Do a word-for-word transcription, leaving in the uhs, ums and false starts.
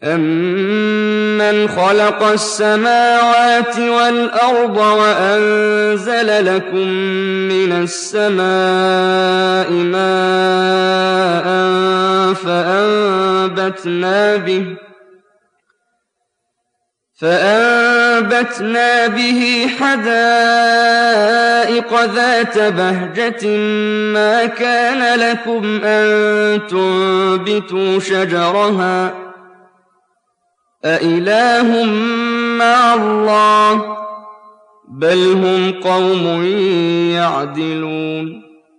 أَمَّنْ خَلَقَ السَّمَاوَاتِ وَالْأَرْضَ وَأَنزَلَ لَكُم مِّنَ السَّمَاءِ مَاءً فَأَنبَتْنَا بِهِ فَأَنبَتْنَا بِهِ حَدَائِقَ ذَاتَ بَهْجَةٍ مَّا كَانَ لَكُمْ أَن تُنبِتُوا شَجَرَهَا ۗ أَإِلَٰهٌ مَّعَ اللَّهِ ۚ بَلْ هُمْ قَوْمٌ يَعْدِلُونَ